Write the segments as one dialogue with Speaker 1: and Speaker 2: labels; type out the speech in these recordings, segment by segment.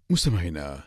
Speaker 1: مستمعينا،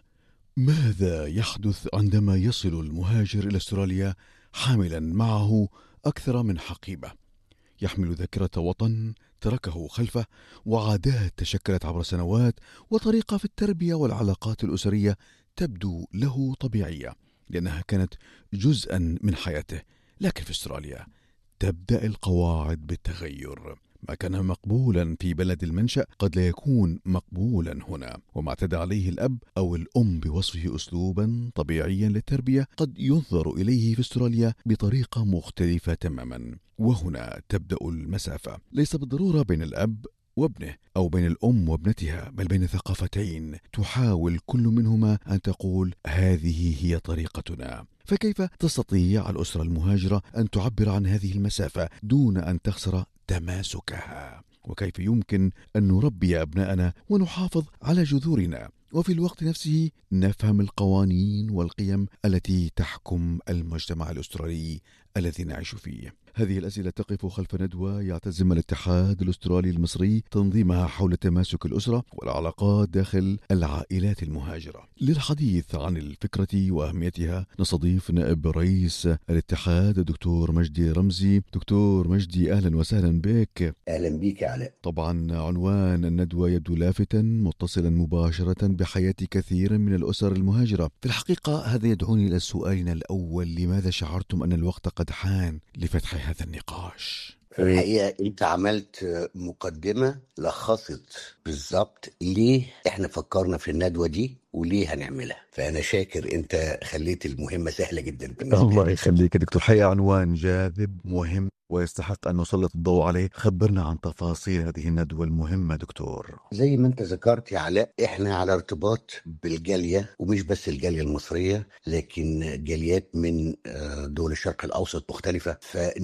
Speaker 1: ماذا يحدث عندما يصل المهاجر إلى أستراليا حاملا معه أكثر من حقيبة؟ يحمل ذاكرة وطن تركه خلفه، وعادات تشكلت عبر سنوات، وطريقة في التربية والعلاقات الأسرية تبدو له طبيعية لأنها كانت جزءا من حياته. لكن في أستراليا تبدأ القواعد بالتغير. ما كان مقبولا في بلد المنشأ قد لا يكون مقبولا هنا، وما اعتاد عليه الأب أو الأم بوصفه أسلوبا طبيعيا للتربية قد ينظر إليه في أستراليا بطريقة مختلفة تماما. وهنا تبدأ المسافة، ليس بالضرورة بين الأب وابنه أو بين الأم وابنتها، بل بين ثقافتين تحاول كل منهما أن تقول هذه هي طريقتنا. فكيف تستطيع الأسرة المهاجرة أن تعبر عن هذه المسافة دون أن تخسر تماسكها؟ وكيف يمكن أن نربي أبناءنا ونحافظ على جذورنا وفي الوقت نفسه نفهم القوانين والقيم التي تحكم المجتمع الأسترالي الذي نعيش فيه؟ هذه الأسئلة تقف خلف ندوة يعتزم الاتحاد الأسترالي المصري تنظيمها حول تماسك الأسرة والعلاقات داخل العائلات المهاجرة. للحديث عن الفكرة وأهميتها نستضيف نائب رئيس الاتحاد الدكتور مجدي رمزي. دكتور مجدي، أهلا وسهلا بك.
Speaker 2: أهلا بك يا علاء.
Speaker 1: طبعا عنوان الندوة يبدو لافتا، متصلا مباشرة بحياة كثير من الأسر المهاجرة. في الحقيقة هذا يدعوني إلى سؤالنا الأول: لماذا شعرتم أن الوقت قد حان لفتح هذا النقاش؟
Speaker 2: في الحقيقة أنت عملت مقدمة لخصت بالظبط ليه إحنا فكرنا في الندوة دي وليه هنعملها، فأنا شاكر أنت خليت المهمة سهلة جدا بالنسبة
Speaker 1: الله
Speaker 2: لي.
Speaker 1: يخليك دكتور، حقيقة عنوان جاذب مهم ويستحق أن نسلط الضوء عليه. خبرنا عن تفاصيل هذه الندوة المهمة دكتور.
Speaker 2: زي ما أنت ذكرت يا علاء، إحنا على ارتباط بالجالية، ومش بس الجالية المصرية لكن جاليات من دول الشرق الأوسط مختلفة،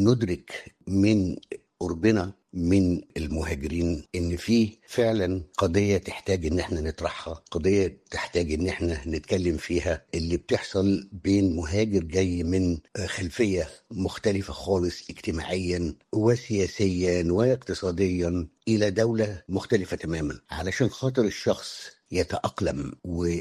Speaker 2: فندرك من قربنا من المهاجرين ان في فعلا قضية تحتاج ان احنا نطرحها، قضية تحتاج ان احنا نتكلم فيها، اللي بتحصل بين مهاجر جاي من خلفية مختلفة خالص اجتماعيا وسياسيا واقتصاديا الى دولة مختلفة تماما، علشان خاطر الشخص يتأقلم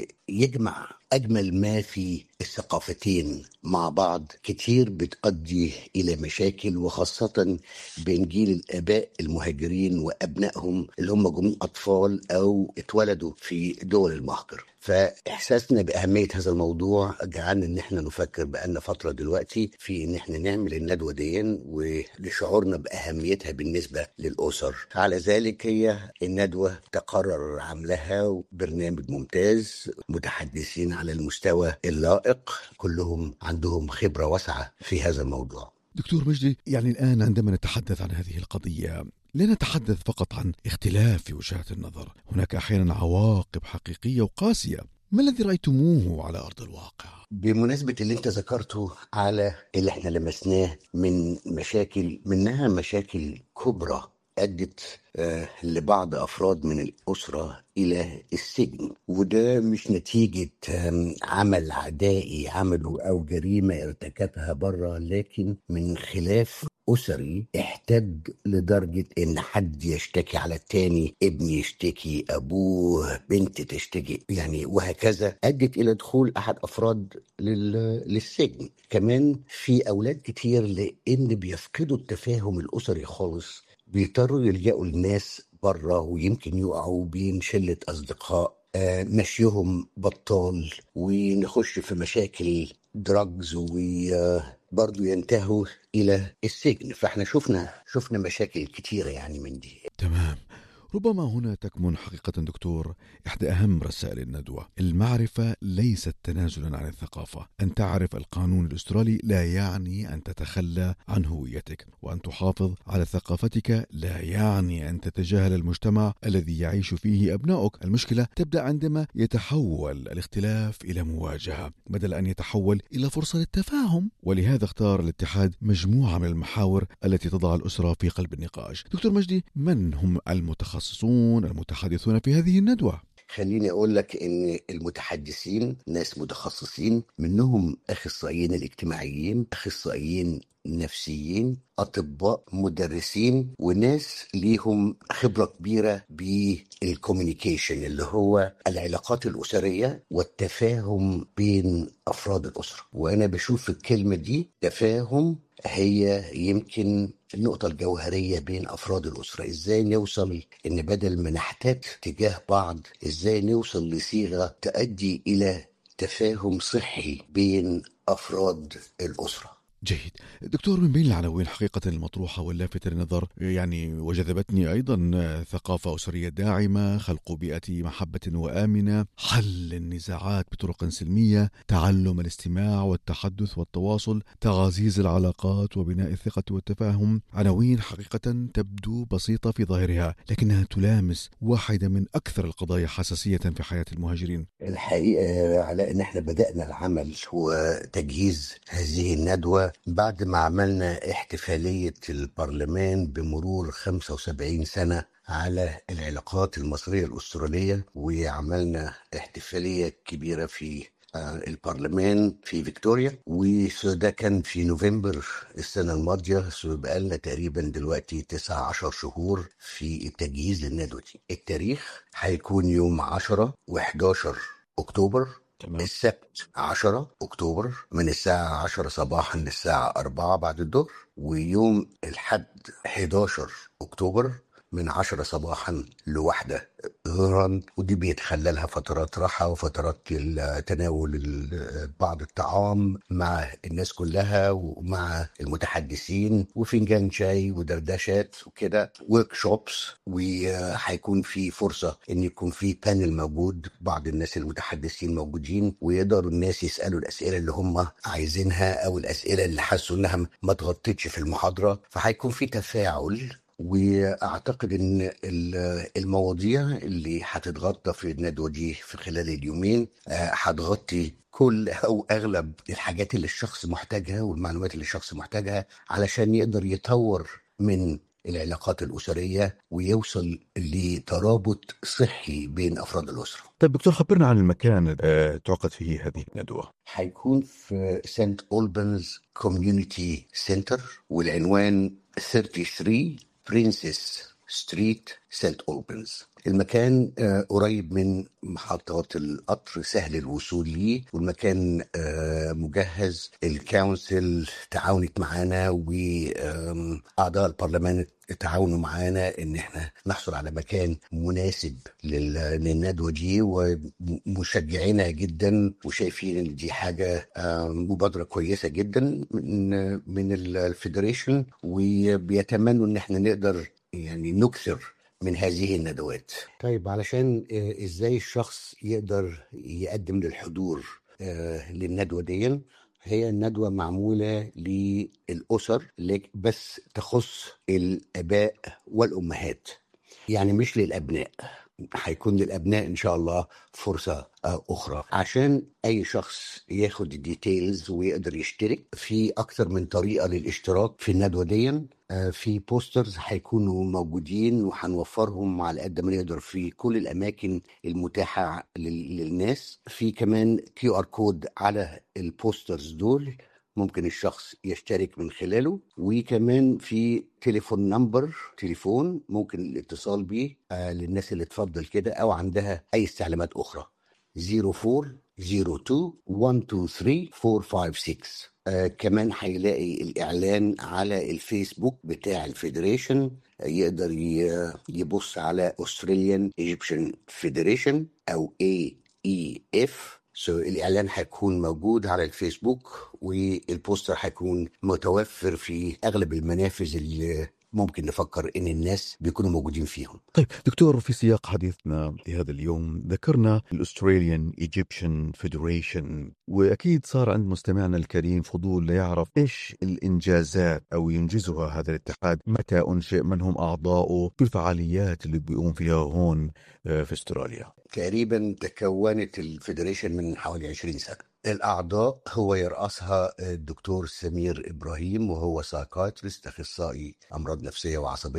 Speaker 2: ويجمع أجمل ما في الثقافتين مع بعض. كتير بتؤدي إلى مشاكل، وخاصة بين جيل الآباء المهاجرين وأبنائهم اللي هم جم أطفال أو اتولدوا في دول المهجر. فإحساسنا بأهمية هذا الموضوع جعلنا إن احنا نفكر بقالنا فترة دلوقتي في إن احنا نعمل الندوة دي، ولشعورنا بأهميتها بالنسبة للأسر. على ذلك هي الندوة تقرر عملها برنامج ممتاز، متحدثين على المستوى اللائق، كلهم عندهم خبرة واسعة في هذا الموضوع.
Speaker 1: دكتور مجدي، يعني الآن عندما نتحدث عن هذه القضية لا نتحدث فقط عن اختلاف في وجهات النظر، هناك أحيانا عواقب حقيقية وقاسية. ما الذي رأيتموه على أرض الواقع؟
Speaker 2: بمناسبة اللي انت ذكرته على اللي احنا لمسناه من مشاكل، منها مشاكل كبرى أدت لبعض أفراد من الأسرة إلى السجن، وده مش نتيجة عمل عدائي عمله أو جريمة ارتكبها بره، لكن من خلاف أسري احتد لدرجة إن حد يشتكي على التاني، ابن يشتكي أبوه، بنت تشتكي، يعني وهكذا، أدت إلى دخول أحد أفراد للسجن. كمان في أولاد كتير لأن بيفقدوا التفاهم الأسري خالص بيضطروا يلجأوا للناس بره، ويمكن يقعوا بين شلة أصدقاء مشيهم بطال، ونخش في مشاكل دراجز وبرضو ينتهوا إلى السجن. فاحنا شفنا مشاكل كتيرة يعني من دي.
Speaker 1: تمام. ربما هنا تكمن حقيقة دكتور إحدى أهم رسائل الندوة: المعرفة ليست تنازلا عن الثقافة. أن تعرف القانون الأسترالي لا يعني أن تتخلى عن هويتك، وأن تحافظ على ثقافتك لا يعني أن تتجاهل المجتمع الذي يعيش فيه أبنائك. المشكلة تبدأ عندما يتحول الاختلاف إلى مواجهة بدل أن يتحول إلى فرصة للتفاهم. ولهذا اختار الاتحاد مجموعة من المحاور التي تضع الأسرة في قلب النقاش. دكتور مجدي، من هم المتخصصون المتحدثون في هذه الندوة؟
Speaker 2: خليني اقول لك ان المتحدثين ناس متخصصين، منهم اخصائيين الاجتماعيين، اخصائيين نفسيين، اطباء، مدرسين، وناس ليهم خبره كبيره بالكوميونيكيشن اللي هو العلاقات الاسريه والتفاهم بين افراد الاسره. وانا بشوف الكلمه دي تفاهم هي يمكن النقطة الجوهرية بين أفراد الأسرة. إزاي نوصل إن بدل ما نحتاج تجاه بعض، إزاي نوصل لصيغة تؤدي إلى تفاهم صحي بين أفراد الأسرة.
Speaker 1: جيد. دكتور، من بين العناوين حقيقة المطروحة واللافتة للنظر وجذبتني أيضا ثقافة أسرية داعمة، خلق بيئة محبة وآمنة، حل النزاعات بطرق سلمية، تعلم الاستماع والتحدث والتواصل، تعزيز العلاقات وبناء الثقة والتفاهم. عناوين حقيقة تبدو بسيطة في ظاهرها، لكنها تلامس واحدة من أكثر القضايا حساسية في حياة المهاجرين.
Speaker 2: الحقيقة على إن إحنا بدأنا العمل وتجهيز هذه الندوة بعد ما عملنا احتفالية البرلمان بمرور 75 سنة على العلاقات المصرية الأسترالية، وعملنا احتفالية كبيرة في البرلمان في فيكتوريا، وده كان في نوفمبر السنة الماضية. بقالنا تقريبا دلوقتي 19 شهور في التجهيز للندوة دي. التاريخ هيكون يوم 10 و11 أكتوبر.
Speaker 1: تمام.
Speaker 2: السبت 10 أكتوبر من الساعة 10 صباحا للساعة 4 بعد الظهر، ويوم الحد 11 أكتوبر من 10 صباحا لواحدة ظهرا، ودي بيتخللها فترات راحة وفترات تناول بعض الطعام مع الناس كلها ومع المتحدثين، وفنجان شاي ودردشات وكده، ورك شوبس. وهيكون في فرصة ان يكون في بانل موجود، بعض الناس المتحدثين موجودين، ويقدروا الناس يسألوا الأسئلة اللي هم عايزينها او الأسئلة اللي حسوا انها ما تغطتش في المحاضرة. فهيكون في تفاعل. واعتقد ان المواضيع اللي هتتغطى في الندوه دي في خلال اليومين هتغطي كل او اغلب الحاجات اللي الشخص محتاجها والمعلومات اللي الشخص محتاجها علشان يقدر يطور من العلاقات الاسريه ويوصل لترابط صحي بين افراد الاسره.
Speaker 1: طيب دكتور، خبرنا عن المكان تعقد فيه هذه الندوة.
Speaker 2: هيكون في سانت أولبنز كوميونيتي سنتر، والعنوان 33 برنسس ستريت سانت أولبنز. المكان قريب من محطات القطر، سهل الوصول ليه، والمكان مجهز. الكونسل تعاونت معانا وأعضاء البرلمان تعاونوا معانا ان احنا نحصل على مكان مناسب للندوه دي، ومشجعينها جدا وشايفين ان دي حاجه مبادره كويسه جدا من الفيدريشن، وبيتمنوا ان احنا نقدر يعني نكثر من هذه الندوات. طيب علشان ازاي الشخص يقدر يقدم للحضور للندوه دي؟ هي الندوة معمولة للأسر بس تخص الآباء والأمهات، يعني مش للأبناء. هيكون للأبناء إن شاء الله فرصة أخرى. عشان أي شخص ياخد الديتيلز ويقدر يشترك في أكثر من طريقة للاشتراك في الندوة دي. في بوسترز هيكونوا موجودين وهنوفرهم على قد ما نقدر في كل الأماكن المتاحة للناس. في كمان QR كود على البوسترز دول ممكن الشخص يشترك من خلاله، وكمان في تليفون ممكن الاتصال بيه للناس اللي تفضل كده او عندها اي استعلامات اخرى. 0402 123 456. كمان هيلاقي الإعلان على الفيسبوك بتاع الفيدريشن. يقدر يبص على Australian Egyptian Federation أو AEF. الإعلان هيكون موجود على الفيسبوك، والبوستر هيكون متوفر في أغلب المنافذ اللي ممكن نفكر ان الناس بيكونوا موجودين فيهم.
Speaker 1: طيب دكتور، في سياق حديثنا لهذا اليوم ذكرنا الأستراليان إيجيبشن فيدريشن، وأكيد صار عند مستمعنا الكريم فضول ليعرف إيش الإنجازات أو ينجزها هذا الاتحاد، متى أنشئ، من هم أعضاؤه، شو الفعاليات اللي بيقوم فيها هون في أستراليا.
Speaker 2: تقريبا تكونت الفيدريشن من حوالي 20 سنة. الأعضاء هو يرأسها الدكتور سمير إبراهيم، وهو سايكاتريست أخصائي أمراض نفسية وعصبية.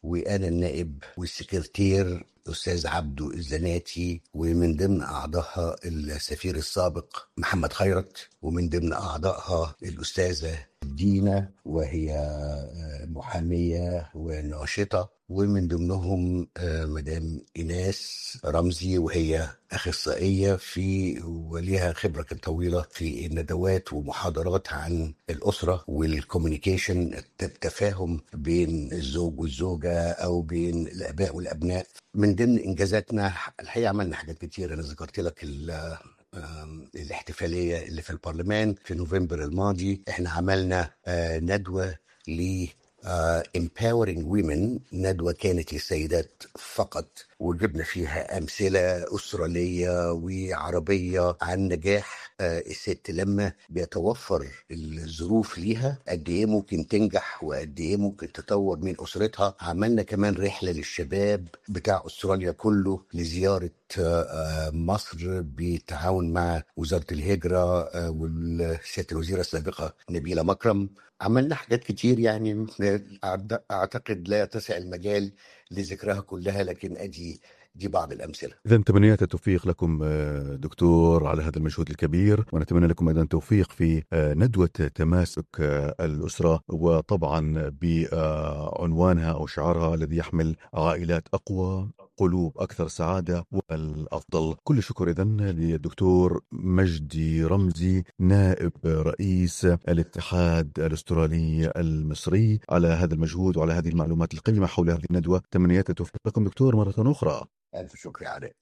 Speaker 2: وأنا النائب، والسكرتير أستاذ عبدو الزناتي، ومن ضمن أعضائها السفير السابق محمد خيرت، ومن ضمن أعضائها الأستاذة دينا وهي محامية وناشطة، ومن ضمنهم مدام إيناس رمزي وهي أخصائية وليها خبرة طويلة في الندوات ومحاضرات عن الأسرة والكوميونيكيشن، التفاهم بين الزوج والزوجة أو بين الآباء والأبناء. من ضمن إنجازاتنا الحقيقة عملنا حاجات كتير. أنا ذكرت لك الاحتفالية اللي في البرلمان في نوفمبر الماضي. احنا عملنا ندوة ل empowering women، ندوة كانت للسيدات فقط، وجبنا فيها أمثلة أسترالية وعربية عن نجاح الست لما بيتوفر الظروف ليها، قد إيه ممكن تنجح وقد إيه ممكن تطور من أسرتها. عملنا كمان رحلة للشباب بتاع أستراليا كله لزيارة مصر بالتعاون مع وزارة الهجرة والسيادة الوزيرة السابقة نبيلة مكرم. عملنا حاجات كتير يعني أعتقد لا يتسع المجال لذكرها كلها، لكن دي بعض الأمثلة.
Speaker 1: إذا تمنيات التوفيق لكم دكتور على هذا المجهود الكبير، ونتمنى لكم أيضا توفيق في ندوة تماسك الأسرة، وطبعا بعنوانها أو شعارها الذي يحمل عائلات أقوى، قلوب أكثر سعادة والأفضل. كل شكر إذن للدكتور مجدي رمزي نائب رئيس الاتحاد الأسترالي المصري على هذا المجهود وعلى هذه المعلومات القيمة حول هذه الندوة. تمنيات التوفيق لكم دكتور مرة أخرى.
Speaker 2: ألف شكر عليك.